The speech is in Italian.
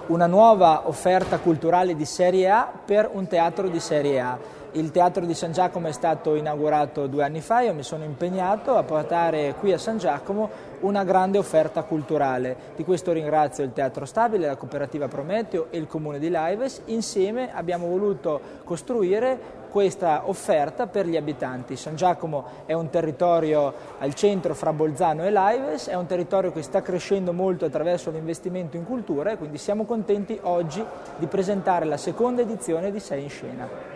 una nuova offerta culturale di Serie A per un teatro di Serie A. Il Teatro di San Giacomo è stato inaugurato 2 anni fa, io mi sono impegnato a portare qui a San Giacomo una grande offerta culturale. Di questo ringrazio il Teatro Stabile, la Cooperativa Prometeo e il Comune di Laives. Insieme abbiamo voluto costruire questa offerta per gli abitanti. San Giacomo è un territorio al centro fra Bolzano e Laives, è un territorio che sta crescendo molto attraverso l'investimento in cultura e quindi siamo contenti oggi di presentare la seconda edizione di Sei in Scena.